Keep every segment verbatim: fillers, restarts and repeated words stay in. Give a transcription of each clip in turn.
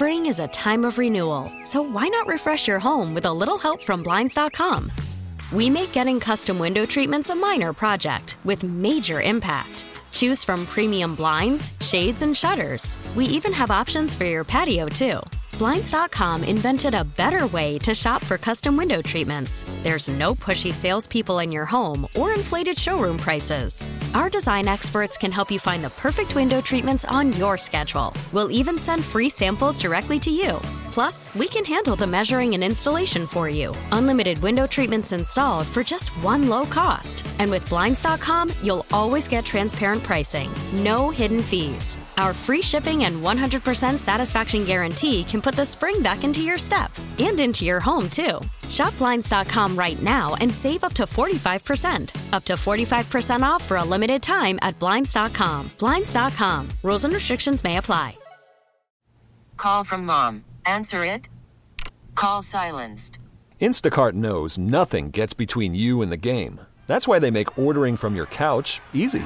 Spring is a time of renewal, so why not refresh your home with a little help from Blinds dot com? We make getting custom window treatments a minor project with major impact. Choose from premium blinds, shades, and shutters. We even have options for your patio, too. Blinds dot com invented a better way to shop for custom window treatments. There's no pushy salespeople in your home or inflated showroom prices. Our design experts can help you find the perfect window treatments on your schedule. We'll even send free samples directly to you. Plus, we can handle the measuring and installation for you. Unlimited window treatments installed for just one low cost. And with Blinds dot com, you'll always get transparent pricing. No hidden fees. Our free shipping and one hundred percent satisfaction guarantee can put the spring back into your step and into your home, too. Shop Blinds dot com right now and save up to forty-five percent. Up to forty-five percent off for a limited time at Blinds dot com. Blinds dot com. Rules and restrictions may apply. Call from mom. Answer it. Call silenced. Instacart knows nothing gets between you and the game. That's why they make ordering from your couch easy.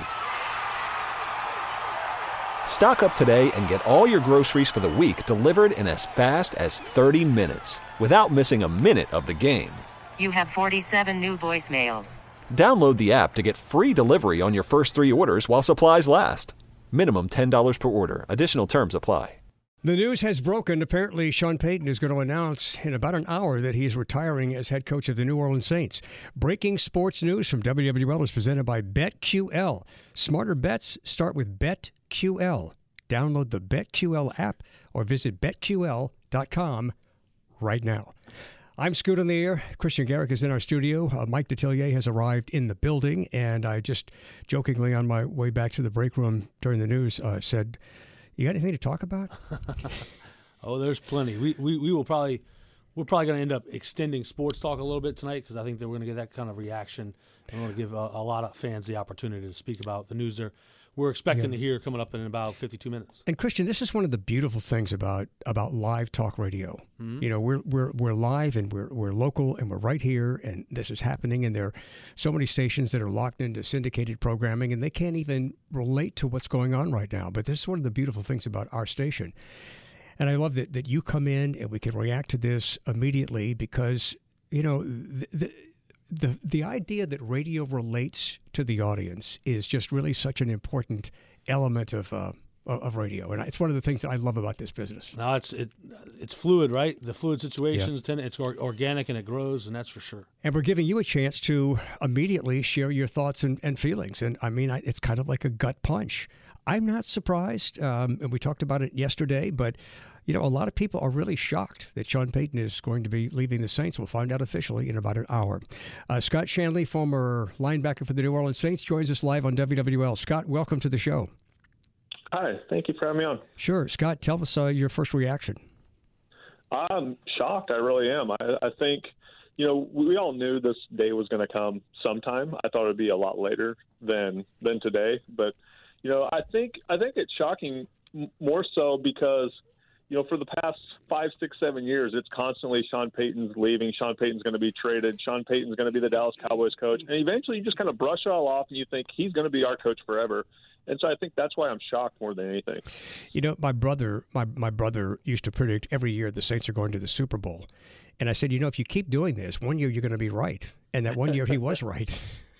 Stock up today and get all your groceries for the week delivered in as fast as thirty minutes without missing a minute of the game. You have forty-seven new voicemails. Download the app to get free delivery on your first three orders while supplies last. Minimum ten dollars per order. Additional terms apply. The news has broken. Apparently, Sean Payton is going to announce in about an hour that he is retiring as head coach of the New Orleans Saints. Breaking sports news from W W L is presented by BetQL. Smarter bets start with BetQL. Download the BetQL app or visit bet Q L dot com right now. I'm Scoot on the air. Christian Garrick is in our studio. Uh, Mike Detillier has arrived in the building, and I just jokingly on my way back to the break room during the news uh, said, "You got anything to talk about?" Oh, there's plenty. We we, we will probably we're probably going to end up extending sports talk a little bit tonight because I think that we're going to get that kind of reaction, and we're going to give a, a lot of fans the opportunity to speak about the news they're we're expecting yeah. to hear coming up in about fifty-two minutes. And Christian, this is one of the beautiful things about about live talk radio. Mm-hmm. You know, we're we're we're live and we're we're local and we're right here, and this is happening. And there are so many stations that are locked into syndicated programming, and they can't even relate to what's going on right now. But this is one of the beautiful things about our station. And I love that that you come in and we can react to this immediately because you know the. the The the idea that radio relates to the audience is just really such an important element of uh, of radio, and it's one of the things that I love about this business. No, it's it it's fluid, right? The fluid situations, yeah. it's organic and it grows, and that's for sure. And we're giving you a chance to immediately share your thoughts and, and feelings, and I mean, it's kind of like a gut punch. I'm not surprised, um, and we talked about it yesterday, but. You know, a lot of people are really shocked that Sean Payton is going to be leaving the Saints. We'll find out officially in about an hour. Uh, Scott Shanley, former linebacker for the New Orleans Saints, joins us live on W W L. Scott, welcome to the show. Hi, thank you for having me on. Sure. Scott, tell us uh, your first reaction. I'm shocked. I really am. I, I think, you know, we all knew this day was going to come sometime. I thought it would be a lot later than than today. But, you know, I think I think it's shocking more so because – you know, for the past five, six, seven years, it's constantly Sean Payton's leaving. Sean Payton's going to be traded. Sean Payton's going to be the Dallas Cowboys coach. And eventually you just kind of brush it all off and you think he's going to be our coach forever. And so I think that's why I'm shocked more than anything. You know, my brother, my, my brother used to predict every year the Saints are going to the Super Bowl. And I said, you know, if you keep doing this, one year you're going to be right. And that one year he was right.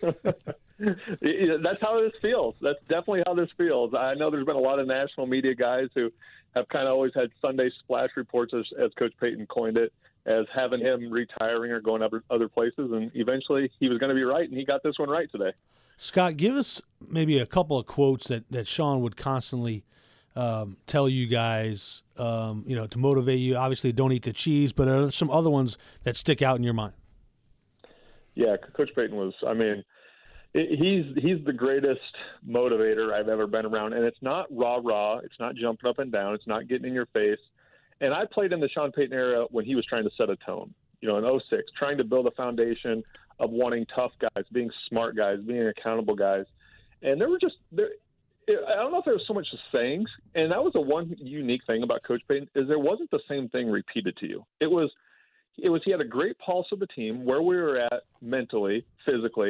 That's how this feels. That's definitely how this feels. I know there's been a lot of national media guys who have kind of always had Sunday splash reports, as, as Coach Payton coined it, as having him retiring or going other, other places. And eventually he was going to be right, and he got this one right today. Scott, give us maybe a couple of quotes that, that Sean would constantly um, tell you guys, um, you know, to motivate you. Obviously, don't eat the cheese, but are there some other ones that stick out in your mind? Yeah, Coach Payton was, I mean, He's he's the greatest motivator I've ever been around, and it's not rah-rah. It's not jumping up and down. It's not getting in your face. And I played in the Sean Payton era when he was trying to set a tone, you know, in oh six, trying to build a foundation of wanting tough guys, being smart guys, being accountable guys. And there were just there. I don't know if there was so much sayings, and that was the one unique thing about Coach Payton is there wasn't the same thing repeated to you. It was, it was he had a great pulse of the team, where we were at mentally, physically,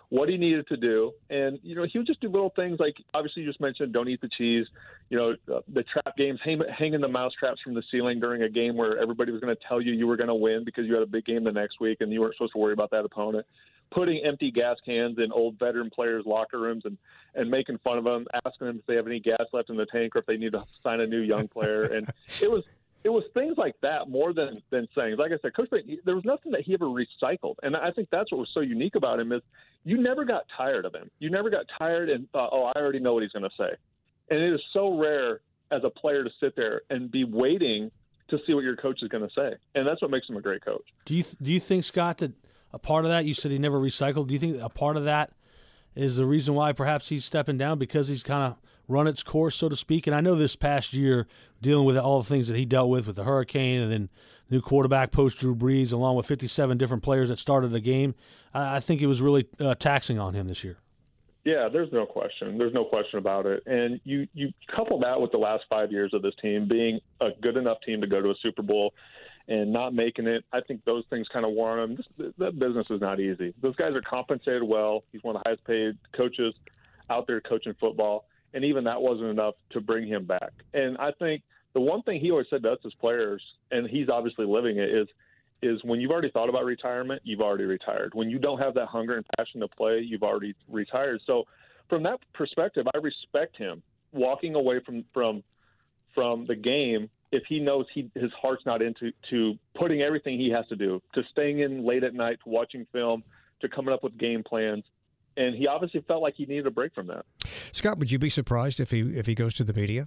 what he needed to do. And, you know, he would just do little things like, obviously you just mentioned, don't eat the cheese, you know, uh, the trap games, hang, hanging the mouse traps from the ceiling during a game where everybody was going to tell you you were going to win because you had a big game the next week and you weren't supposed to worry about that opponent. Putting empty gas cans in old veteran players' locker rooms and, and making fun of them, asking them if they have any gas left in the tank or if they need to sign a new young player. And it was it was things like that more than, than saying. Like I said, Coach Payton, there was nothing that he ever recycled. And I think that's what was so unique about him is you never got tired of him. You never got tired and thought, oh, I already know what he's going to say. And it is so rare as a player to sit there and be waiting to see what your coach is going to say. And that's what makes him a great coach. Do you do you think, Scott, that a part of that, you said he never recycled, do you think a part of that is the reason why perhaps he's stepping down because he's kind of run its course, so to speak? And I know this past year, dealing with all the things that he dealt with, with the hurricane and then new quarterback post Drew Brees, along with fifty-seven different players that started the game, I, I think it was really uh, taxing on him this year. Yeah, there's no question. There's no question about it. And you, you couple that with the last five years of this team being a good enough team to go to a Super Bowl and not making it, I think those things kind of warn him. This, that business is not easy. Those guys are compensated well. He's one of the highest paid coaches out there coaching football, and even that wasn't enough to bring him back. And I think the one thing he always said to us as players, and he's obviously living it, is is when you've already thought about retirement, you've already retired. When you don't have that hunger and passion to play, you've already retired. So from that perspective, I respect him walking away from from from the game if he knows he his heart's not into to putting everything he has to do, to staying in late at night, to watching film, to coming up with game plans. And he obviously felt like he needed a break from that. Scott, would you be surprised if he if he goes to the media?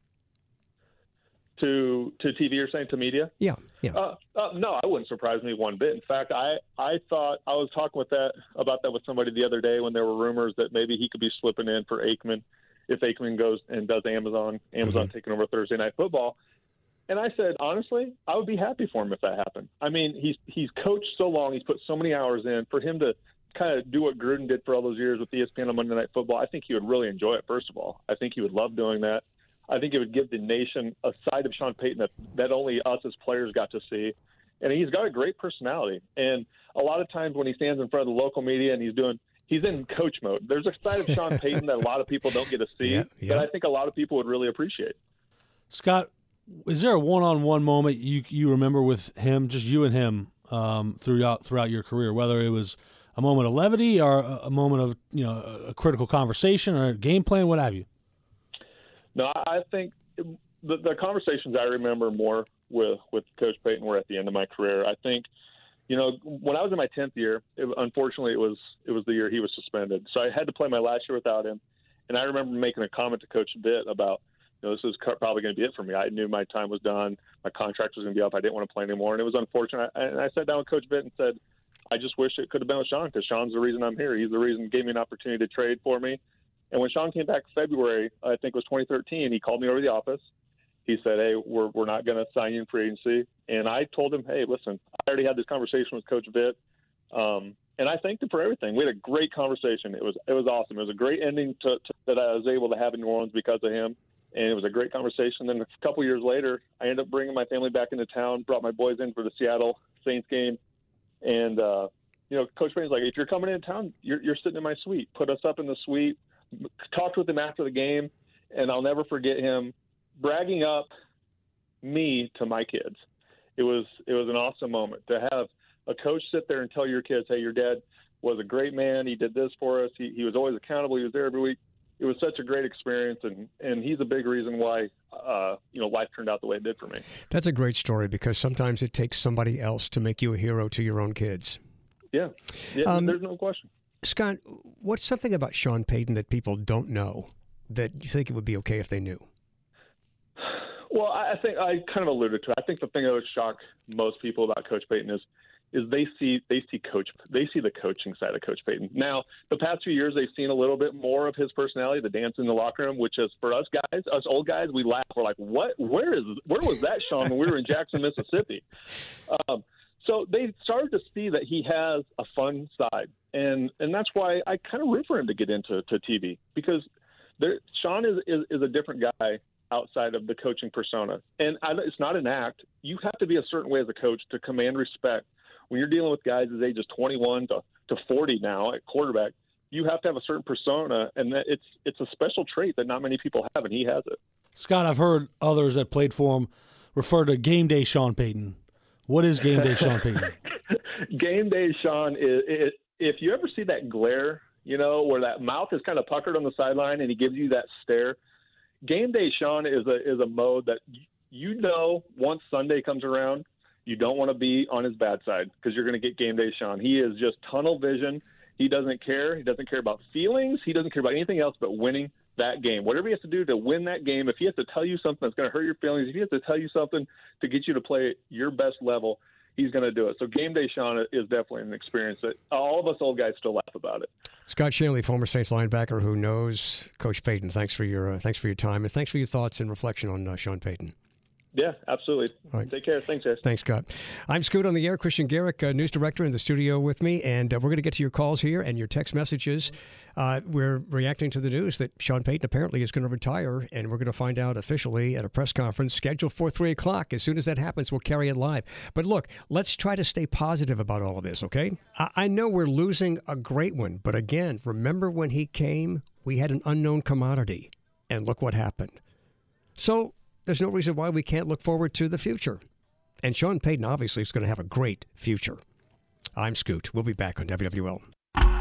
To to T V, you're saying to media? Yeah, yeah. Uh, uh, no, I wouldn't surprise me one bit. In fact, I, I thought I was talking with that about that with somebody the other day when there were rumors that maybe he could be slipping in for Aikman if Aikman goes and does Amazon, Amazon mm-hmm. taking over Thursday Night Football. And I said, honestly, I would be happy for him if that happened. I mean, he's he's coached so long, he's put so many hours in. For him to kind of do what Gruden did for all those years with E S P N on Monday Night Football, I think he would really enjoy it. First of all, I think he would love doing that. I think it would give the nation a side of Sean Payton that, that only us as players got to see. And he's got a great personality. And a lot of times when he stands in front of the local media and he's doing he's in coach mode, there's a side of Sean Payton that a lot of people don't get to see, yeah, yeah. that I think a lot of people would really appreciate. Scott, is there a one-on-one moment you you remember with him, just you and him, um, throughout throughout your career, whether it was a moment of levity or a, a moment of, you know, a critical conversation or a game plan, what have you? No, I think the, the conversations I remember more with, with Coach Payton were at the end of my career. I think, you know, when I was in my tenth year, it, unfortunately, it was it was the year he was suspended. So I had to play my last year without him. And I remember making a comment to Coach Vitt about, you know, this is probably going to be it for me. I knew my time was done. My contract was going to be up. I didn't want to play anymore. And it was unfortunate. I, and I sat down with Coach Vitt and said, I just wish it could have been with Sean because Sean's the reason I'm here. He's the reason he gave me an opportunity to trade for me. And when Sean came back in February, I think it was twenty thirteen, he called me over to the office. He said, hey, we're we're not going to sign you in free agency. And I told him, hey, listen, I already had this conversation with Coach Vitt, um, and I thanked him for everything. We had a great conversation. It was it was awesome. It was a great ending to, to, that I was able to have in New Orleans because of him, and it was a great conversation. Then a couple years later, I ended up bringing my family back into town, brought my boys in for the Seattle Saints game, and, uh, you know, Coach Payton's like, if you're coming into town, you're, you're sitting in my suite. Put us up in the suite. Talked with him after the game, and I'll never forget him bragging up me to my kids. It was it was an awesome moment to have a coach sit there and tell your kids, hey, your dad was a great man. He did this for us. He, he was always accountable. He was there every week. It was such a great experience, and, and he's a big reason why uh, you know life turned out the way it did for me. That's a great story because sometimes it takes somebody else to make you a hero to your own kids. Yeah, yeah. Um, there's no question. Scott, what's something about Sean Payton that people don't know that you think it would be okay if they knew? Well, I think I kind of alluded to it. I think the thing that would shock most people about Coach Payton is is they see they see coach they see the coaching side of Coach Payton. Now, the past few years, they've seen a little bit more of his personality, the dance in the locker room, which is for us guys, us old guys, we laugh. We're like, what? Where is where was that Sean when we were in Jackson, Mississippi? Um, so they started to see that he has a fun side. And and that's why I kind of root for him to get into to T V because there, Sean is, is, is a different guy outside of the coaching persona. And I, it's not an act. You have to be a certain way as a coach to command respect. When you're dealing with guys as ages twenty-one to, to forty now at quarterback, you have to have a certain persona, and that it's it's a special trait that not many people have, and he has it. Scott, I've heard others that played for him refer to game day Sean Payton. What is game day Sean Payton? Game day Sean is, is if you ever see that glare, you know, where that mouth is kind of puckered on the sideline and he gives you that stare. Game day Sean is a is a mode that you know once Sunday comes around, you don't want to be on his bad side because you're going to get game day Sean. He is just tunnel vision. He doesn't care. He doesn't care about feelings. He doesn't care about anything else but winning that game. Whatever he has to do to win that game, if he has to tell you something that's going to hurt your feelings, if he has to tell you something to get you to play at your best level, he's going to do it. So game day Sean is definitely an experience that all of us old guys still laugh about it. Scott Shanley, former Saints linebacker who knows Coach Payton. Thanks for your uh, thanks for your time, and thanks for your thoughts and reflection on uh, Sean Payton. Yeah, absolutely. Right. Take care. Thanks, guys. Thanks, Scott. I'm Scoot on the air. Christian Garrick, uh, news director, in the studio with me, and uh, we're going to get to your calls here and your text messages. Uh, we're reacting to the news that Sean Payton apparently is going to retire, and we're going to find out officially at a press conference scheduled for three o'clock. As soon as that happens, we'll carry it live. But look, let's try to stay positive about all of this, okay? I, I know we're losing a great one, but again, remember when he came, we had an unknown commodity, and look what happened. So there's no reason why we can't look forward to the future. And Sean Payton obviously is going to have a great future. I'm Scoot. We'll be back on W W L.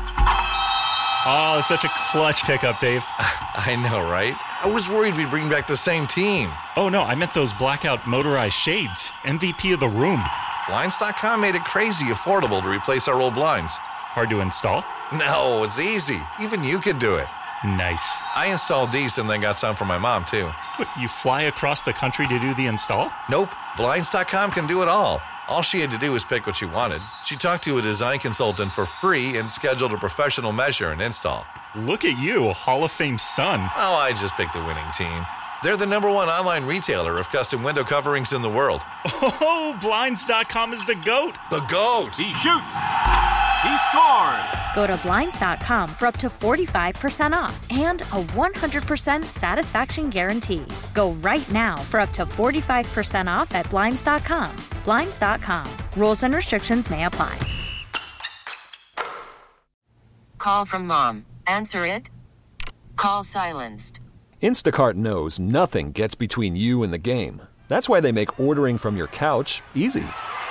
Oh, it's such a clutch pickup, Dave. I know, right? I was worried we'd bring back the same team. Oh, no, I meant those blackout motorized shades. M V P of the room. Blinds dot com made it crazy affordable to replace our old blinds. Hard to install? No, it's easy. Even you could do it. Nice. I installed these and then got some for my mom, too. What, you fly across the country to do the install? Nope. Blinds dot com can do it all. All she had to do was pick what she wanted. She talked to a design consultant for free and scheduled a professional measure and install. Look at you, Hall of Fame son. Oh, I just picked the winning team. They're the number one online retailer of custom window coverings in the world. Oh, Blinds dot com is the GOAT. The GOAT! He shoots! He scores! Go to Blinds dot com for up to forty-five percent off and a one hundred percent satisfaction guarantee. Go right now for up to forty-five percent off at Blinds dot com. Blinds dot com. Rules and restrictions may apply. Call from mom. Answer it. Call silenced. Instacart knows nothing gets between you and the game. That's why they make ordering from your couch easy.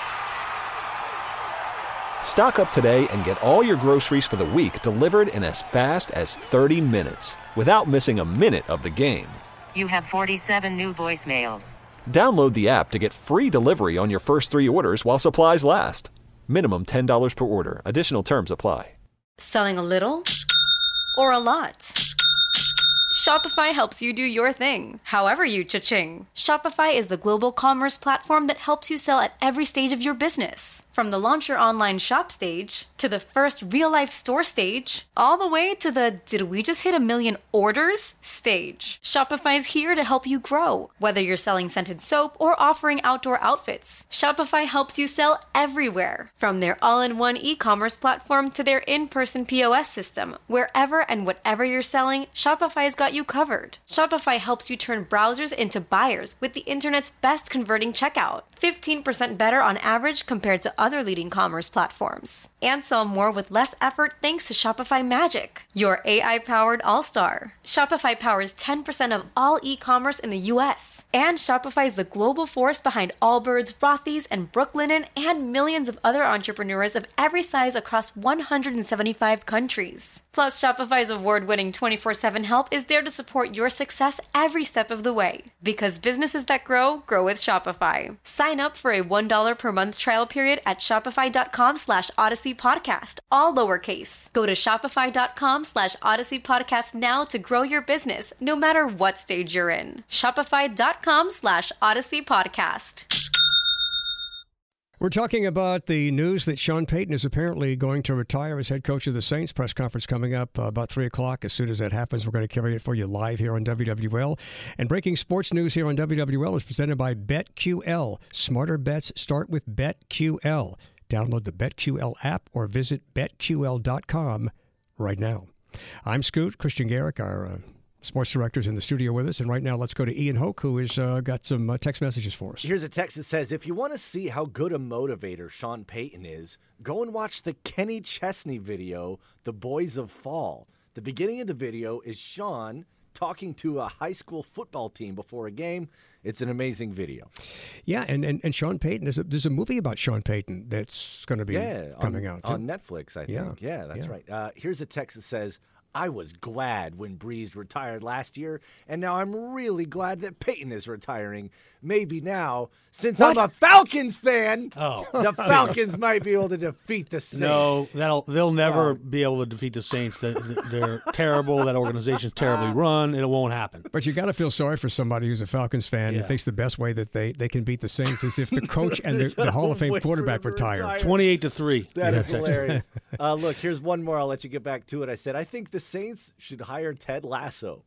Stock up today and get all your groceries for the week delivered in as fast as thirty minutes without missing a minute of the game. You have forty-seven new voicemails. Download the app to get free delivery on your first three orders while supplies last. Minimum ten dollars per order. Additional terms apply. Selling a little or a lot? Shopify helps you do your thing, however you cha-ching. Shopify is the global commerce platform that helps you sell at every stage of your business. From the launch your online shop stage, to the first real-life store stage, all the way to the did we just hit a million orders stage. Shopify's here to help you grow. Whether you're selling scented soap or offering outdoor outfits, Shopify helps you sell everywhere. From their all-in-one e-commerce platform to their in-person P O S system, wherever and whatever you're selling, Shopify's got you covered. Shopify helps you turn browsers into buyers with the internet's best converting checkout. fifteen percent better on average compared to other leading commerce platforms. And sell more with less effort thanks to Shopify Magic, your A I-powered all-star. Shopify powers ten percent of all e-commerce in the U S. And Shopify is the global force behind Allbirds, Rothy's, and Brooklinen, and millions of other entrepreneurs of every size across one hundred seventy-five countries. Plus, Shopify's award-winning twenty-four seven help is there to support your success every step of the way. Because businesses that grow, grow with Shopify. Sign up for a one dollar per month trial period at shopify.com slash Odyssey Podcast, all lowercase. Go to shopify.com slash Odyssey Podcast now to grow your business, no matter what stage you're in. Shopify.com slash Odyssey Podcast. We're talking about the news that Sean Payton is apparently going to retire as head coach of the Saints. Press conference coming up uh, about three o'clock. As soon as that happens, we're going to carry it for you live here on W W L. And breaking sports news here on W W L is presented by BetQL. Smarter bets start with BetQL. Download the BetQL app or visit bet Q L dot com right now. I'm Scoot. Christian Garrick, our uh, sports director, is in the studio with us. And right now, let's go to Ian Hoke, who has uh, got some uh, text messages for us. Here's a text that says, if you want to see how good a motivator Sean Payton is, go and watch the Kenny Chesney video, The Boys of Fall. The beginning of the video is Sean talking to a high school football team before a game. It's an amazing video. Yeah, and, and, and Sean Payton, there's a, there's a movie about Sean Payton that's going to be yeah, coming on, out. Too. On Netflix, I think. Yeah, yeah that's yeah. right. Uh, here's a text that says, I was glad when Breeze retired last year, and now I'm really glad that Peyton is retiring. Maybe now, since what? I'm a Falcons fan, oh. the Falcons might be able to defeat the Saints. No, that'll they'll never oh. be able to defeat the Saints. They're, they're terrible. That organization's terribly run. It won't happen. But you got to feel sorry for somebody who's a Falcons fan yeah. and thinks the best way that they, they can beat the Saints is if the coach and the, the Hall of Fame quarterback retire. retire. twenty-eight to three. That yeah. is hilarious. Uh, look, here's one more. I'll let you get back to it. I said, I think the Saints should hire Ted Lasso.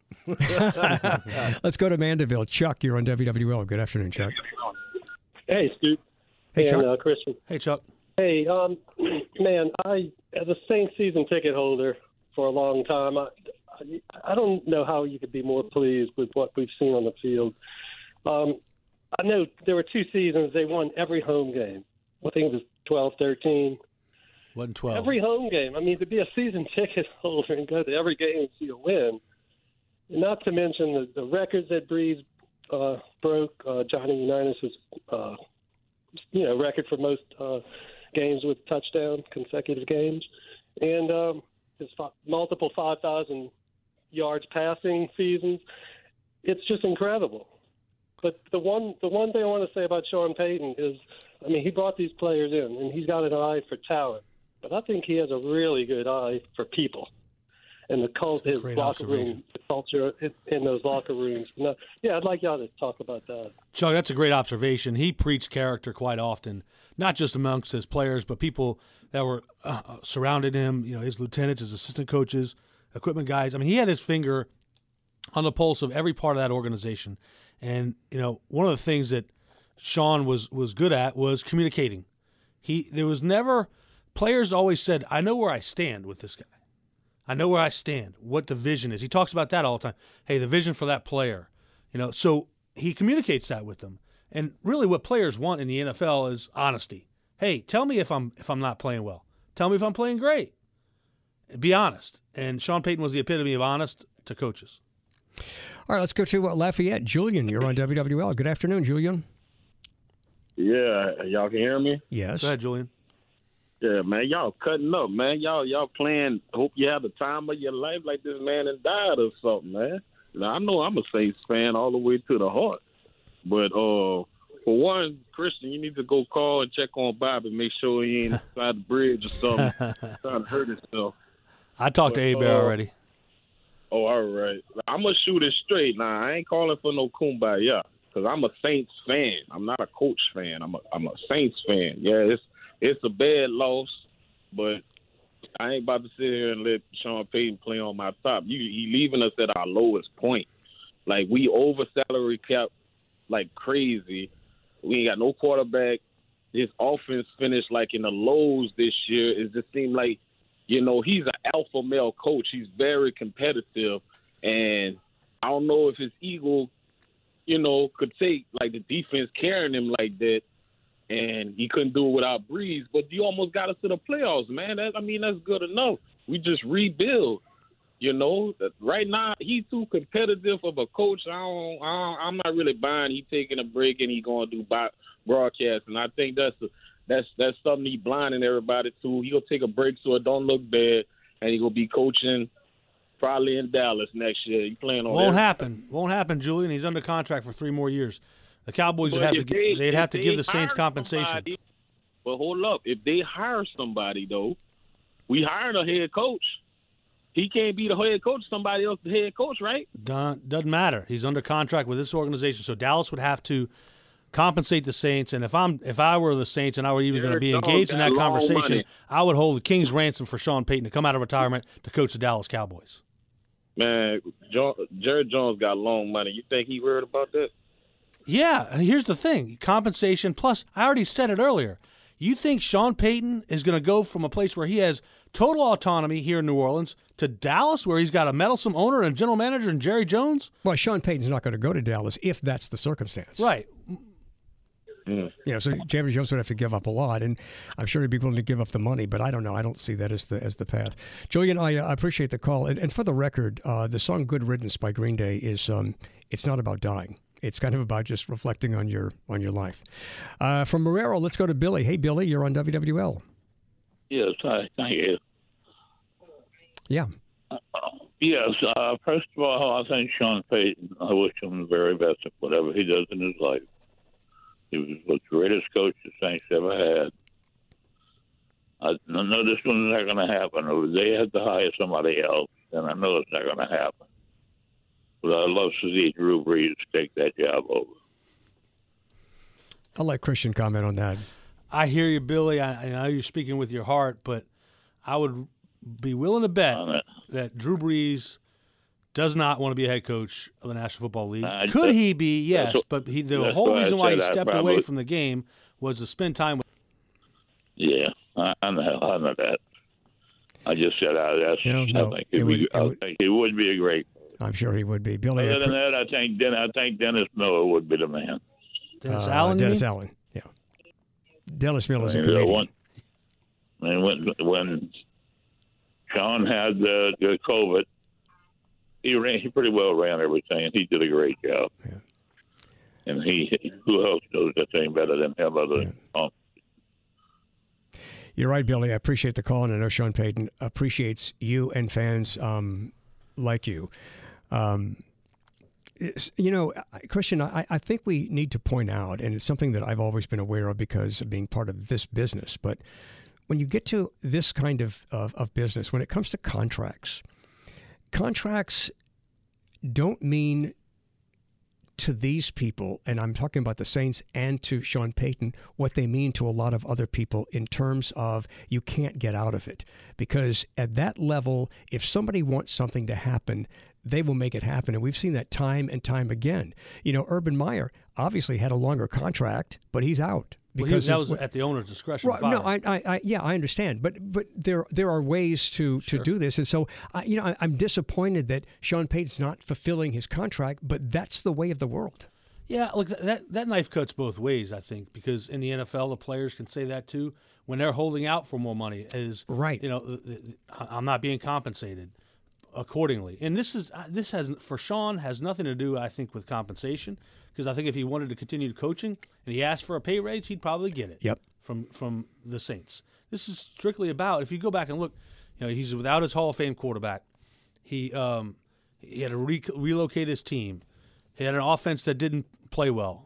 Let's go to Mandeville. Chuck, you're on W W L. Good afternoon, Chuck. Hey, Stu. Hey, and, Chuck. Uh, Christian. Hey, Chuck. Hey, um, man, I, as a Saints season ticket holder for a long time, I, I, I don't know how you could be more pleased with what we've seen on the field. Um, I know there were two seasons they won every home game. I think it was twelve thirteen. Wasn't twelve. Every home game. I mean, to be a season ticket holder and go to every game and see a win, not to mention the, the records that Breeze uh, broke. Uh, Johnny Unitas' uh, you know, record for most uh, games with touchdown, consecutive games. And um, his f- multiple five thousand yards passing seasons. It's just incredible. But the one the one thing I want to say about Sean Payton is, I mean, he brought these players in, and he's got an eye for talent. But I think he has a really good eye for people and the cult, his locker room, the culture in, in those locker rooms. No, yeah, I'd like y'all to talk about that. Chuck, that's a great observation. He preached character quite often, not just amongst his players, but people that were uh, surrounding him, you know, his lieutenants, his assistant coaches, equipment guys. I mean, he had his finger on the pulse of every part of that organization. And, you know, one of the things that Sean was, was good at was communicating. He There was never – players always said, I know where I stand with this guy. I know where I stand, what the vision is. He talks about that all the time. Hey, the vision for that player. You know, so he communicates that with them. And really what players want in the N F L is honesty. Hey, tell me if I'm if I'm not playing well. Tell me if I'm playing great. Be honest. And Sean Payton was the epitome of honest to coaches. All right, let's go to uh, Lafayette. Julian, you're on W W L. Good afternoon, Julian. Yeah, y'all can hear me? Yes. Go ahead, Julian. Yeah, man, y'all cutting up, man. Y'all y'all playing, hope you have the time of your life like this man and died or something, man. Now, I know I'm a Saints fan all the way to the heart. But uh, for one, Christian, you need to go call and check on Bob and make sure he ain't inside the bridge or something, trying to hurt himself. I talked but, to A-Bear uh, already. Oh, all right. I'm going to shoot it straight. Now, I ain't calling for no kumbaya because I'm a Saints fan. I'm not a coach fan. I'm a, I'm a Saints fan. Yeah, it's It's a bad loss, but I ain't about to sit here and let Sean Payton play on my top. You, he leaving us at our lowest point. Like, we over salary cap like crazy. We ain't got no quarterback. His offense finished like in the lows this year. It just seemed like, you know, he's an alpha male coach. He's very competitive, and I don't know if his ego, you know, could take like the defense carrying him like that. And he couldn't do it without Breeze, but you almost got us to the playoffs, man. That, I mean, that's good enough. We just rebuild, you know. Right now, he's too competitive of a coach. I don't, I don't, I'm not really buying he taking a break and he going to do broadcasting. I think that's a, that's that's something he blinding everybody to. He'll take a break so it don't look bad, and he gonna be coaching probably in Dallas next year. He playing on. Won't everything. happen. Won't happen, Julian. He's under contract for three more years. The Cowboys But would have to. if they- They'd have if to they give the Saints hire compensation. somebody- But hold up, if they hire somebody though, we hired a head coach. He can't be the head coach. Somebody else the head coach, right? Done, doesn't matter. He's under contract with this organization, so Dallas would have to compensate the Saints. And if I'm, if I were the Saints and I were even going to be Jared engaged in Jones that got long conversation, money. I would hold the king's ransom for Sean Payton to come out of retirement to coach the Dallas Cowboys. Man, John, Jared Jones got long money. You think he worried about that? Yeah, here's the thing: compensation. Plus, I already said it earlier. You think Sean Payton is going to go from a place where he has total autonomy here in New Orleans to Dallas, where he's got a meddlesome owner and general manager and Jerry Jones. Well, Sean Payton's not going to go to Dallas if that's the circumstance. Right. Mm. You know, so Jerry Jones would have to give up a lot, and I'm sure he'd be willing to give up the money, but I don't know. I don't see that as the as the path. Julian, I, I appreciate the call. And, and for the record, uh, the song Good Riddance by Green Day is um, it's not about dying. It's kind of about just reflecting on your on your life. Uh, from Marrero, let's go to Billy. Hey, Billy, you're on W W L. Yes, hi, thank you. Yeah. Uh, yes, uh, first of all, I think Sean Payton, I wish him the very best at whatever he does in his life. He was the greatest coach the Saints ever had. I know this one's not going to happen. If they had to hire somebody else, then I know it's not going to happen. But I'd love to see Drew Brees take that job over. I'll let Christian comment on that. I hear you, Billy. I, I know you're speaking with your heart, but I would be willing to bet that Drew Brees does not want to be a head coach of the National Football League. Uh, Could he be? Yes, what, but he, the whole reason why he stepped probably, away from the game was to spend time with. Yeah, I, I know, I know that. I just said I, that's, you know, no, I think he would, I would, think he would be a great. I'm sure he would be. Billy. Other than that, I think I think Dennis Miller would be the man. Dennis uh, Allen. Dennis Allen. Yeah. Dennis Miller is a comedian. One, and when when Sean had the, the COVID, he ran. He pretty well ran everything, and he did a great job. Yeah. And he, who else knows the thing better than him? Other than Tom. You're right, Billy. I appreciate the call, and I know Sean Payton appreciates you and fans um, like you. Um, you know, Christian, I, I think we need to point out, and it's something that I've always been aware of because of being part of this business, but when you get to this kind of, of, of business, when it comes to contracts, contracts don't mean to these people, and I'm talking about the Saints and to Sean Payton, what they mean to a lot of other people in terms of you can't get out of it. Because at that level, if somebody wants something to happen, they will make it happen. And we've seen that time and time again. You know, Urban Meyer obviously had a longer contract, but he's out. Because well, he, that was at the owner's discretion. Right, no, I, I, I, yeah, I understand, but but there there are ways to, sure. to do this, and so I, you know I, I'm disappointed that Sean Payton's not fulfilling his contract, but that's the way of the world. Yeah, look, that that knife cuts both ways, I think, because in the N F L, the players can say that too when they're holding out for more money. Is right, you know, I'm not being compensated accordingly, and this is this has for Sean has nothing to do, I think, with compensation. Because I think if he wanted to continue coaching and he asked for a pay raise, he'd probably get it. Yep. From from the Saints. This is strictly about, if you go back and look, you know, he's without his Hall of Fame quarterback. He um he had to re- relocate his team. He had an offense that didn't play well,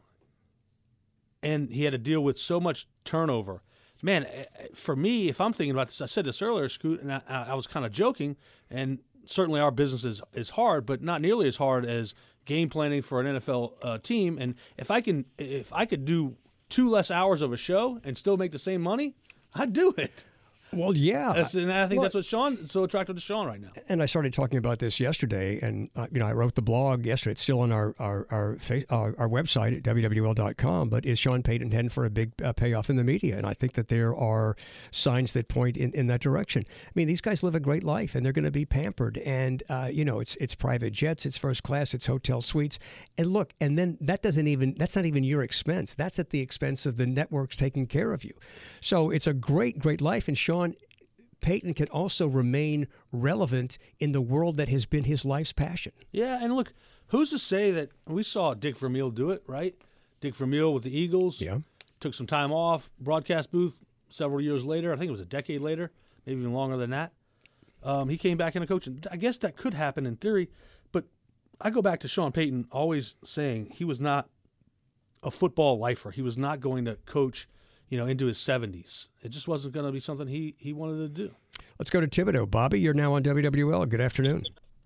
and he had to deal with so much turnover. Man, for me, if I'm thinking about this, I said this earlier, Scoot, and I, I was kind of joking. And certainly our business is is hard, but not nearly as hard as game planning for an N F L uh, team. And if I can, if I could do two less hours of a show and still make the same money, I'd do it. Well, yeah, that's, and I think well, that's what Sean is so attractive to Sean right now. And I started talking about this yesterday, and uh, you know, I wrote the blog yesterday. It's still on our our our, face, our, our website at W W L dot com. But is Sean Payton heading for a big uh, payoff in the media? And I think that there are signs that point in, in that direction. I mean, these guys live a great life, and they're going to be pampered. And uh, you know, it's it's private jets, it's first class, it's hotel suites. And look, and then that doesn't even that's not even your expense. That's at the expense of the networks taking care of you. So it's a great great life, and Sean Payton can also remain relevant in the world that has been his life's passion. Yeah, and look, who's to say that we saw Dick Vermeil do it, right? Dick Vermeil with the Eagles. Yeah. Took some time off, broadcast booth several years later. I think it was a decade later, maybe even longer than that. Um, he came back into coaching. I guess that could happen in theory, but I go back to Sean Payton always saying he was not a football lifer. He was not going to coach you know, into his seventies. It just wasn't going to be something he, he wanted to do. Let's go to Thibodeau. Bobby, you're now on W W L. Good afternoon.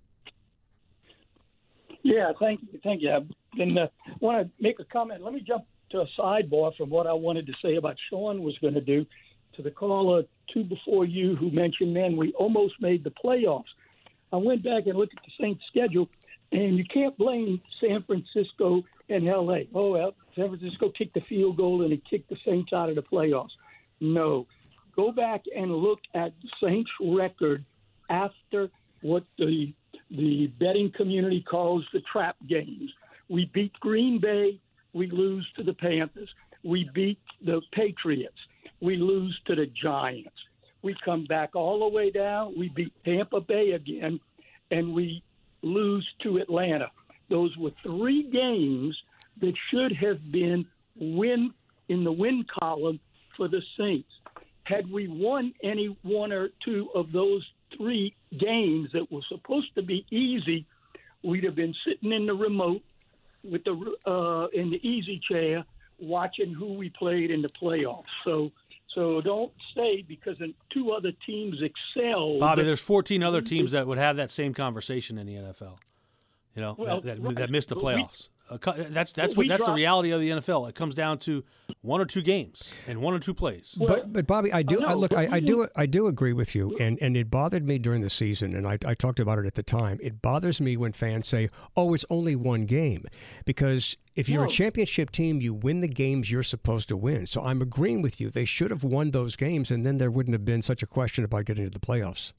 Yeah, thank you. Thank you. I uh, want to make a comment. Let me jump to a sidebar from what I wanted to say about Sean was going to do to the caller two before you who mentioned, man, we almost made the playoffs. I went back and looked at the Saints schedule, and you can't blame San Francisco and L A. Oh, well, San Francisco kicked the field goal and it kicked the Saints out of the playoffs. No. go back and look at the Saints' record after what the the betting community calls the trap games. We beat Green Bay, we lose to the Panthers. We beat the Patriots, we lose to the Giants. We come back all the way down, we beat Tampa Bay again, and we lose to Atlanta. Those were three games that should have been win in the win column for the Saints. Had we won any one or two of those three games that were supposed to be easy, we'd have been sitting in the remote with the uh, in the easy chair watching who we played in the playoffs. So, so don't say because two other teams excel. Bobby, there's fourteen other teams that would have that same conversation in the N F L. You know, well, that, that, right. that missed the playoffs. Uh, that's that's we what that's dropped, the reality of the N F L. It comes down to one or two games and one or two plays. Well, but but Bobby, I do I know, I look I, I we, do I do agree with you, and, and it bothered me during the season, and I, I talked about it at the time. It bothers me when fans say, "Oh, it's only one game," because if you're no. a championship team, you win the games you're supposed to win. So I'm agreeing with you. They should have won those games, and then there wouldn't have been such a question about getting to the playoffs.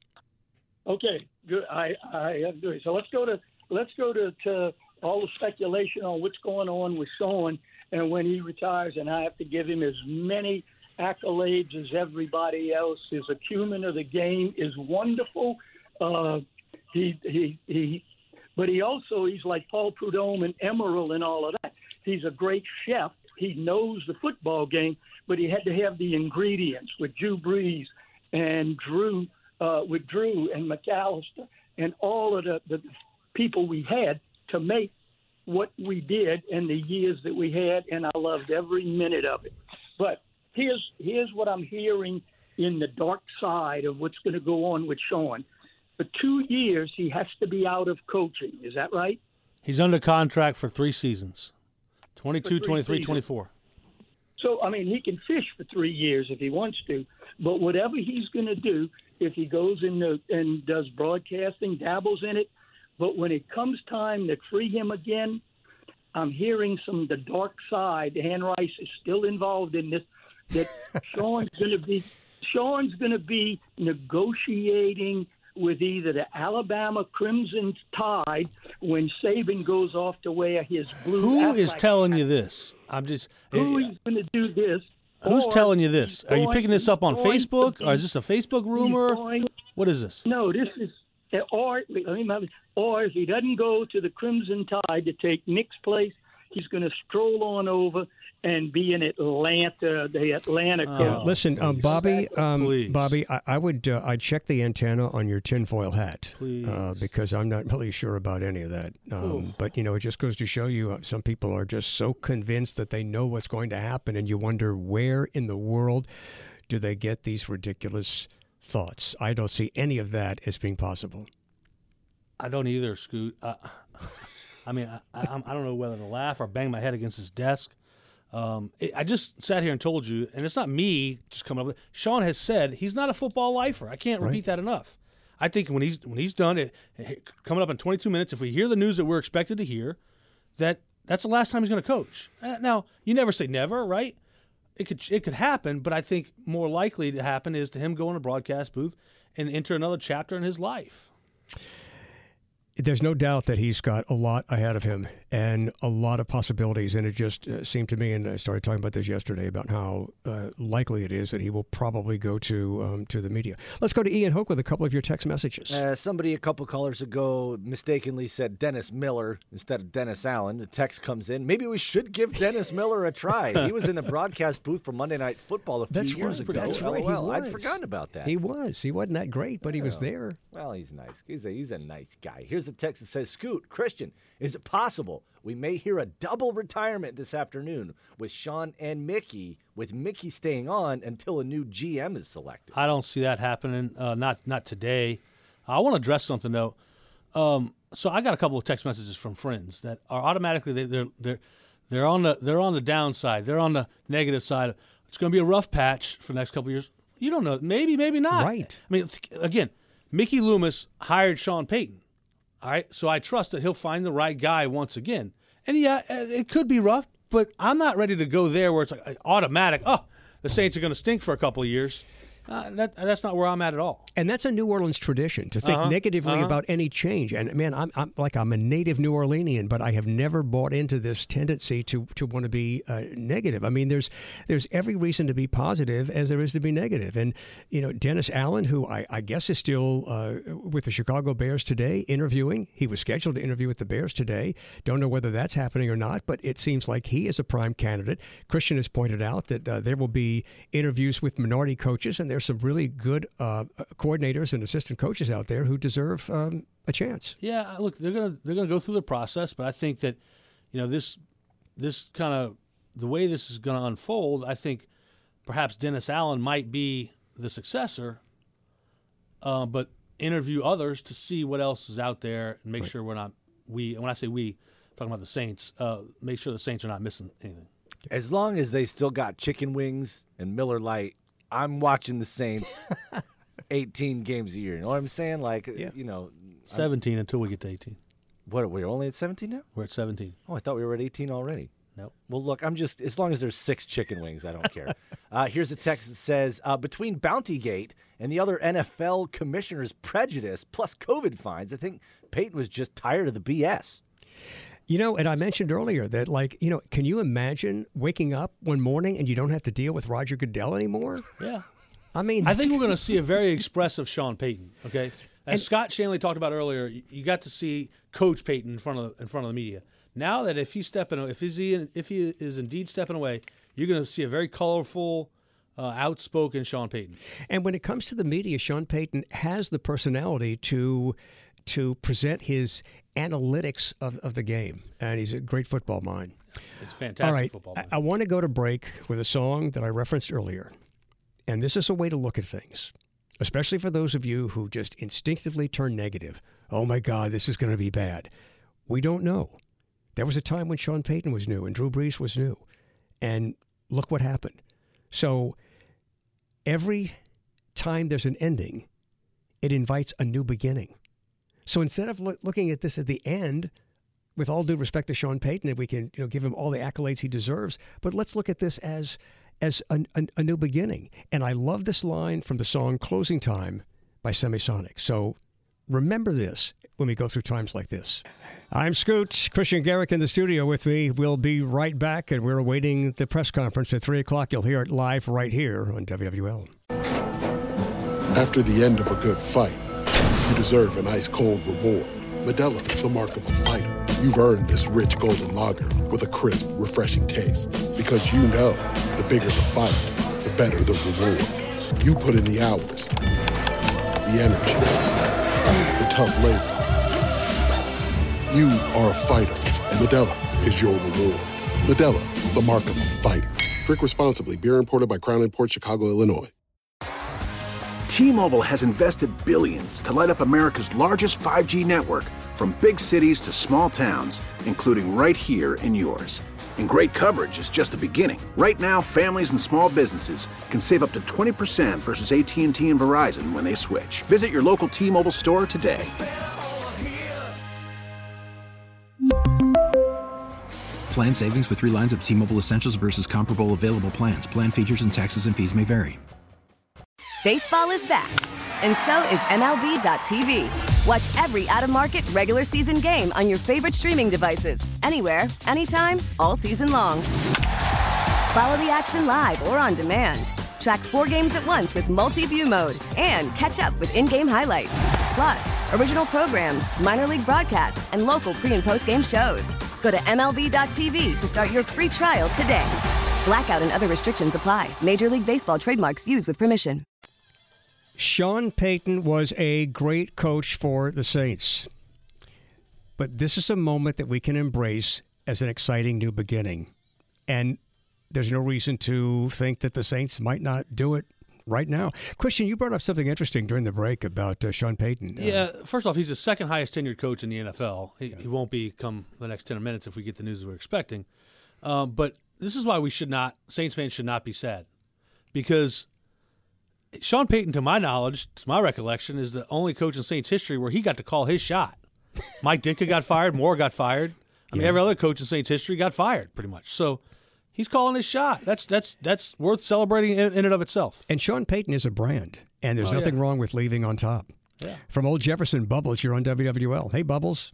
Okay, good. I I agree. So let's go to let's go to. to all the speculation on what's going on with Sean and when he retires, and I have to give him as many accolades as everybody else. His acumen of the game is wonderful. Uh, he, he, he, but he also, he's like Paul Prudhomme and Emerald and all of that. He's a great chef. He knows the football game, but he had to have the ingredients with Drew Brees and Drew, uh, with Drew and McAllister and all of the, the people we had to make what we did in the years that we had, and I loved every minute of it. But here's here's what I'm hearing in the dark side of what's going to go on with Sean. For two years, he has to be out of coaching. Is that right? He's under contract for three seasons, twenty-two, twenty-three, seasons. twenty-four. So, I mean, he can fish for three years if he wants to, but whatever he's going to do, if he goes in the, and does broadcasting, dabbles in it, but when it comes time to free him again, I'm hearing some the dark side. Dan Rice is still involved in this. That Sean's going to be Sean's going to be negotiating with either the Alabama Crimson Tide when Saban goes off to wear his blue. Who is Aflac telling hat. you this? I'm just. Who uh, is going to do this? Who's Or telling you this? Are you going- picking this up on going to Facebook, be- or is this a Facebook rumor? going- What is this? No, this is. Or, let me, or if he doesn't go to the Crimson Tide to take Nick's place, he's going to stroll on over and be in Atlanta, the Atlanta. Oh, Cowboys. Listen, um, Bobby, um, Please. Bobby, I, I would uh, I'd check the antenna on your tinfoil hat Please. uh, because I'm not really sure about any of that. Um, but you know, it just goes to show you uh, some people are just so convinced that they know what's going to happen, and you wonder where in the world do they get these ridiculous thoughts. I don't see any of that as being possible. I don't either, Scoot. Uh, I mean, I, I, I don't know whether to laugh or bang my head against his desk. Um, it, I just sat here and told you, and it's not me just coming up with it. Sean has said he's not a football lifer. I can't repeat Right. that enough. I think when he's when he's done it, it, coming up in twenty-two minutes, if we hear the news that we're expected to hear, that that's the last time he's going to coach. Uh, now, you never say never, right? It could it could happen, but I think more likely to happen is to him go in a broadcast booth and enter another chapter in his life. There's no doubt that he's got a lot ahead of him and a lot of possibilities. And it just uh, seemed to me, and I started talking about this yesterday, about how uh, likely it is that he will probably go to um, to the media. Let's go to Ian Hoke with a couple of your text messages. Uh, somebody a couple callers ago mistakenly said Dennis Miller instead of Dennis Allen. The text comes in. Maybe we should give Dennis Miller a try. He was in the broadcast booth for Monday Night Football a few That's years right. ago. That's right. He L O L. I'd was. forgotten about that. He was. He wasn't that great, but he was Well, there. Well, he's nice. He's a, he's a nice guy. Here's a text that says, Scoot, Christian, is it possible we may hear a double retirement this afternoon with Sean and Mickey, with Mickey staying on until a new G M is selected? I don't see that happening. Uh, not not today. I want to address something though. Um, so I got a couple of text messages from friends that are automatically they, they're they're they're on the they're on the downside. They're on the negative side. It's going to be a rough patch for the next couple of years. You don't know. Maybe, maybe not. Right. I mean, th- again, Mickey Loomis hired Sean Payton. All right, so I trust that he'll find the right guy once again. And yeah, it could be rough, but I'm not ready to go there where it's like automatic. Oh, the Saints are going to stink for a couple of years. Uh, that, that's not where I'm at at all. And that's a New Orleans tradition, to think Uh-huh. negatively Uh-huh. about any change. And man, I'm, I'm like I'm a native New Orleanian, but I have never bought into this tendency to to want to be uh, negative. I mean, there's there's every reason to be positive as there is to be negative. And you know, Dennis Allen, who I, I guess is still uh, with the Chicago Bears today, interviewing. He was scheduled to interview with the Bears today. Don't know whether that's happening or not, but it seems like he is a prime candidate. Christian has pointed out that uh, there will be interviews with minority coaches, and there's some really good uh, coordinators and assistant coaches out there who deserve um, a chance. Yeah, look, they're gonna they're gonna go through the process, but I think that, you know, this this kind of the way this is going to unfold, I think perhaps Dennis Allen might be the successor, uh, but interview others to see what else is out there and make Right. sure we're not we. And when I say we, I'm talking about the Saints. Uh, make sure the Saints are not missing anything. As long as they still got chicken wings and Miller Lite, I'm watching the Saints eighteen games a year. You know what I'm saying? Like, you know. seventeen I'm, until we get to eighteen. What, we're only at seventeen now? We're at seventeen. Oh, I thought we were at eighteen already. Nope. Well, look, I'm just, as long as there's six chicken wings, I don't care. uh, here's a text that says, uh, between Bountygate and the other N F L commissioners' prejudice plus COVID fines, I think Peyton was just tired of the B S. You know, and I mentioned earlier that, like, you know, can you imagine waking up one morning and you don't have to deal with Roger Goodell anymore? Yeah. I mean, I think we're going to see a very expressive Sean Payton. Okay, as And- Scott Shanley talked about earlier, you, you got to see Coach Payton in front of in front of the media. Now that if he's stepping, if he's if he is indeed stepping away, you're going to see a very colorful, uh, outspoken Sean Payton. And when it comes to the media, Sean Payton has the personality to to present his analytics of, of the game, and he's a great football mind. It's fantastic All right, football. I, I want to go to break with a song that I referenced earlier, and this is a way to look at things, especially for those of you who just instinctively turn negative. Oh my God, this is going to be bad. We don't know. There was a time when Sean Payton was new and Drew Brees was new, and look what happened. So every time there's an ending, it invites a new beginning. So instead of lo- looking at this at the end, with all due respect to Sean Payton, and we can you know give him all the accolades he deserves, but let's look at this as as a, a, a new beginning. And I love this line from the song "Closing Time" by Semisonic. So remember this when we go through times like this. I'm Scoot. Christian Garrick in the studio with me. We'll be right back, and we're awaiting the press conference at three o'clock. You'll hear it live right here on W W L. After the end of a good fight, you deserve an ice-cold reward. Modelo is the mark of a fighter. You've earned this rich golden lager with a crisp, refreshing taste. Because you know, the bigger the fight, the better the reward. You put in the hours, the energy, the tough labor. You are a fighter, and Modelo is your reward. Modelo, the mark of a fighter. Drink responsibly. Beer imported by Crown Imports, Chicago, Illinois. T-Mobile has invested billions to light up America's largest five G network, from big cities to small towns, including right here in yours. And great coverage is just the beginning. Right now, families and small businesses can save up to twenty percent versus A T and T and Verizon when they switch. Visit your local T-Mobile store today. Plan savings with three lines of T-Mobile Essentials versus comparable available plans. Plan features and taxes and fees may vary. Baseball is back, and so is M L B dot T V. Watch every out-of-market regular season game on your favorite streaming devices, anywhere, anytime, all season long. Follow the action live or on demand. Track four games at once with multi-view mode and catch up with in-game highlights. Plus, original programs, minor league broadcasts, and local pre- and post-game shows. Go to M L B dot T V to start your free trial today. Blackout and other restrictions apply. Major League Baseball trademarks used with permission. Sean Payton was a great coach for the Saints. But this is a moment that we can embrace as an exciting new beginning. And there's no reason to think that the Saints might not do it right now. Christian, you brought up something interesting during the break about uh, Sean Payton. Uh, Yeah, first off, he's the second highest tenured coach in the N F L. He, he won't be come the next ten minutes if we get the news we're expecting. Um, but this is why we should not, Saints fans should not be sad. Because Sean Payton, to my knowledge, to my recollection, is the only coach in Saints history where he got to call his shot. Mike Ditka got fired. Moore got fired. I mean, Yeah. every other coach in Saints history got fired, pretty much. So He's calling his shot. That's that's that's worth celebrating in, in and of itself. And Sean Payton is a brand, and there's Oh, nothing yeah. wrong with leaving on top. Yeah. From Old Jefferson, Bubbles, you're on W W L. Hey, Bubbles.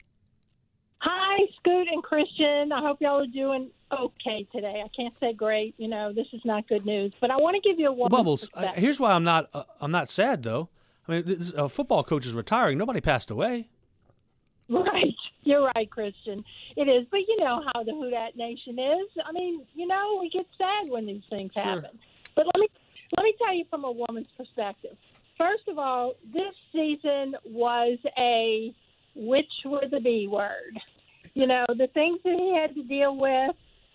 Hi, Scoot and Christian. I hope y'all are doing okay today. I can't say great. You know, this is not good news, but I want to give you a Well, woman's Bubbles, uh, perspective. here's why I'm not uh, I'm not sad though. I mean, this, a football coach is retiring. Nobody passed away. Right. You're right, Christian. It is. But you know how the Who Dat Nation is. I mean, you know, we get sad when these things Sure. happen. But let me let me tell you from a woman's perspective. First of all, this season was a which were the B word. You know, the things that he had to deal with.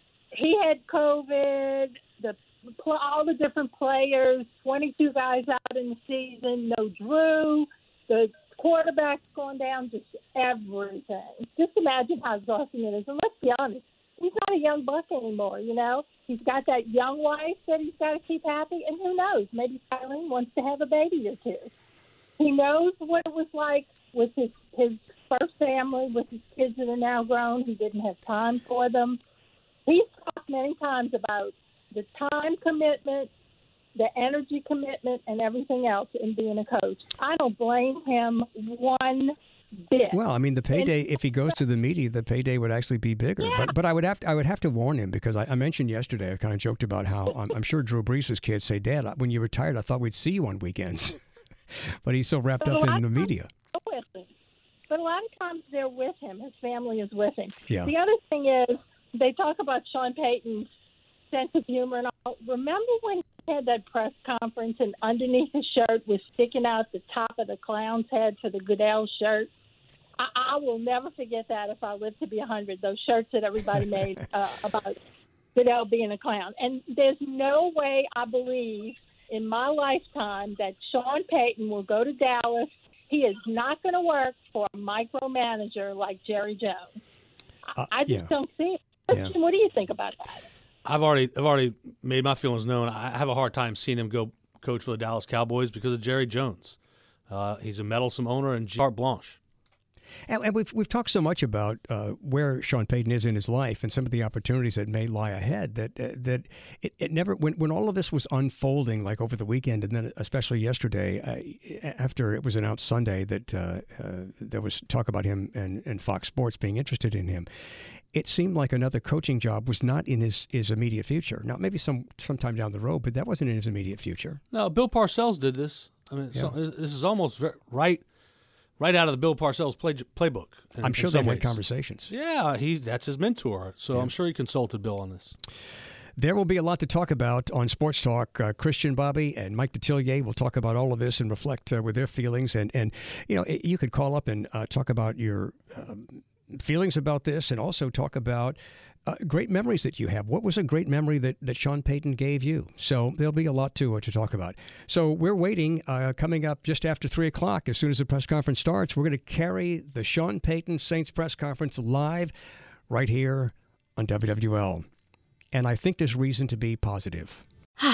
He had COVID, the all the different players, twenty-two guys out in the season, no Drew, the quarterback's going down, just everything. Just imagine how exhausting it is. And let's be honest, he's not a young buck anymore, you know. He's got that young wife that he's got to keep happy, and who knows, maybe Eileen wants to have a baby or two. He knows what it was like with his, his first family, with his kids that are now grown. He didn't have time for them. He's talked many times about the time commitment, the energy commitment, and everything else in being a coach. I don't blame him one bit. Well, I mean, the payday, if he goes to the media, the payday would actually be bigger. Yeah. But but I would have to, I would have to warn him because I, I mentioned yesterday, I kind of joked about how I'm, I'm sure Drew Brees' kids say, Dad, when you retired, I thought we'd see you on weekends. But he's so wrapped But a up lot in the of times media. they're with him. But a lot of times they're with him. His family is with him. Yeah. The other thing is they talk about Sean Payton's sense of humor and all. Remember when he had that press conference and underneath his shirt was sticking out the top of the clown's head for the Goodell shirt? I, I will never forget that if I live to be one hundred, those shirts that everybody made uh, about Goodell being a clown. And there's no way I believe in my lifetime that Sean Payton will go to Dallas. He is not going to work for a micromanager like Jerry Jones. I, Uh, I just yeah. don't see it. Yeah. Christian, what do you think about that? I've already I've already made my feelings known. I have a hard time seeing him go coach for the Dallas Cowboys because of Jerry Jones. Uh, he's a meddlesome owner and carte blanche. And, and we've we've talked so much about uh, where Sean Payton is in his life and some of the opportunities that may lie ahead. That uh, that it, it never when when all of this was unfolding, like over the weekend, and then especially yesterday, uh, after it was announced Sunday that uh, uh, there was talk about him and, and Fox Sports being interested in him. It seemed like another coaching job was not in his, his immediate future. Now, maybe some sometime down the road, but that wasn't in his immediate future. No, Bill Parcells did this. I mean, so, this is almost very, right right out of the Bill Parcells play, playbook. in- I'm sure in they some had ways. conversations. Yeah, he that's his mentor. So I'm sure he consulted Bill on this. There will be a lot to talk about on Sports Talk. Uh, Christian Bobby and Mike Detillier will talk about all of this and reflect uh, with their feelings. And, and you know, it, you could call up and uh, talk about your um, feelings about this and also talk about uh, great memories that you have. What was a great memory that, that Sean Payton gave you? So there'll be a lot to, uh, to talk about. So we're waiting. Uh, coming up just after three o'clock, as soon as the press conference starts, we're going to carry the Sean Payton Saints press conference live right here on W W L. And I think there's reason to be positive.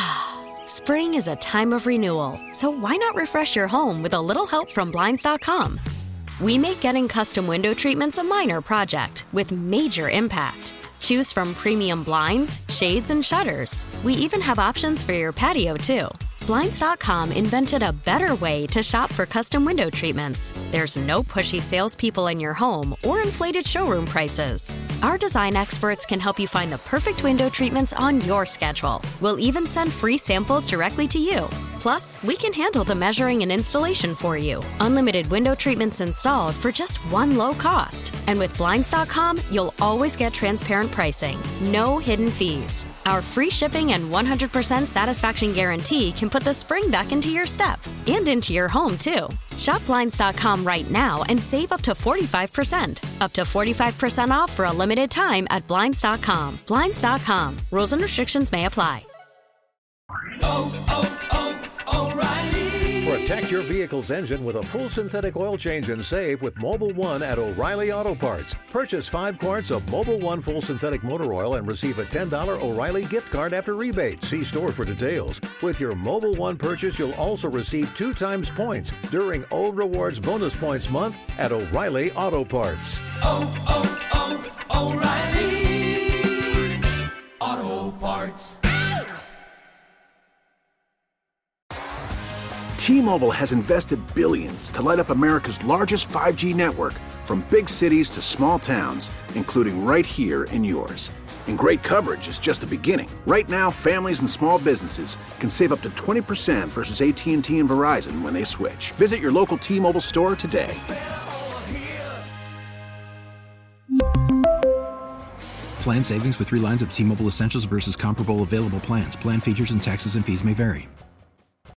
Spring is a time of renewal, so why not refresh your home with a little help from Blinds dot com? We make getting custom window treatments a minor project with major impact. Choose from premium blinds, shades, and shutters. We even have options for your patio, too. Blinds dot com invented a better way to shop for custom window treatments. There's no pushy salespeople in your home or inflated showroom prices. Our design experts can help you find the perfect window treatments on your schedule. We'll even send free samples directly to you. Plus, we can handle the measuring and installation for you. Unlimited window treatments installed for just one low cost. And with Blinds dot com, you'll always get transparent pricing. No hidden fees. Our free shipping and one hundred percent satisfaction guarantee can put the spring back into your step and into your home, too. Shop Blinds dot com right now and save up to forty-five percent. Up to forty-five percent off for a limited time at Blinds dot com. Blinds dot com. Rules and restrictions may apply. Oh, oh, oh, O'Reilly. Protect your vehicle's engine with a full synthetic oil change and save with Mobile One at O'Reilly Auto Parts. Purchase five quarts of Mobile One full synthetic motor oil and receive a ten dollars O'Reilly gift card after rebate. See store for details. With your Mobile One purchase, you'll also receive two times points during O Rewards Bonus Points Month at O'Reilly Auto Parts. Oh, oh, oh, O'Reilly. Auto Parts. Parts. T-Mobile has invested billions to light up America's largest five G network, from big cities to small towns, including right here in yours. And great coverage is just the beginning. Right now, families and small businesses can save up to twenty percent versus A T and T and Verizon when they switch. Visit your local T-Mobile store today. Plan savings with three lines of T-Mobile Essentials versus comparable available plans. Plan features and taxes and fees may vary.